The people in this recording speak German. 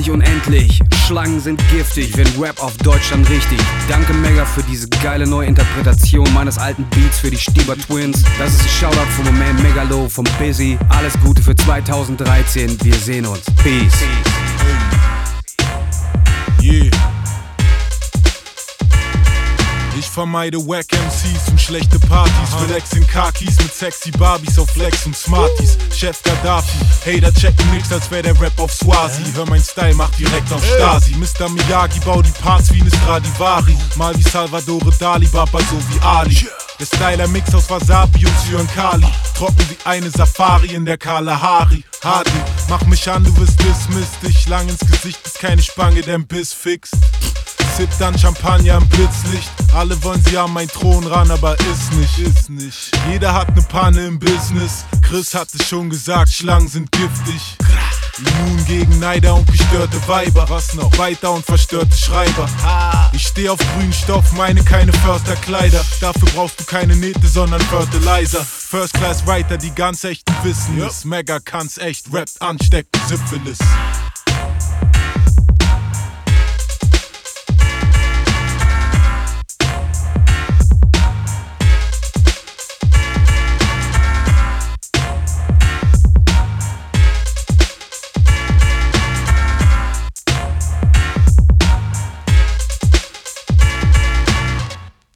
nicht unendlich. Schlangen sind giftig, wenn Rap auf Deutschland richtig. Danke Mega für diese geile Neuinterpretation meines alten Beats für die Stieber Twins. Das ist ein Shoutout vom Moment Megalo, vom Busy. Alles Gute für 2013, wir sehen uns. Peace. Yeah. Ich vermeide Wack MCs und schlechte Partys. Flex in Khakis mit sexy Barbies auf Flex und Smarties. Chef Gaddafi, Hater checken nix, als wär der Rap auf Swazi. Hör mein Style, mach direkt auf Stasi. Mr. Miyagi, bau die Parts wie ne Stradivari. Mal wie Salvador Dali, Baba so wie Ali. Der Styler-Mix aus Wasabi und Zyankali. Trocken wie eine Safari in der Kalahari. Hardy, mach mich an, du wirst dismissed. Lang ins Gesicht, bis keine Spange, dein Biss fixt. Sip dann Champagner im Blitzlicht. Alle wollen sie an meinen Thron ran, aber ist nicht. Jeder hat ne Panne im Business. Chris hat es schon gesagt, Schlangen sind giftig. Immun gegen Neider und gestörte Weiber. Was noch? Weiter und verstörte Schreiber. Ich steh auf grünen Stoff, meine keine Försterkleider. Dafür brauchst du keine Nähte, sondern Fertilizer. First Class Writer, die ganz echten wissen es. Mega kann's echt, rappt ansteckend Syphilis.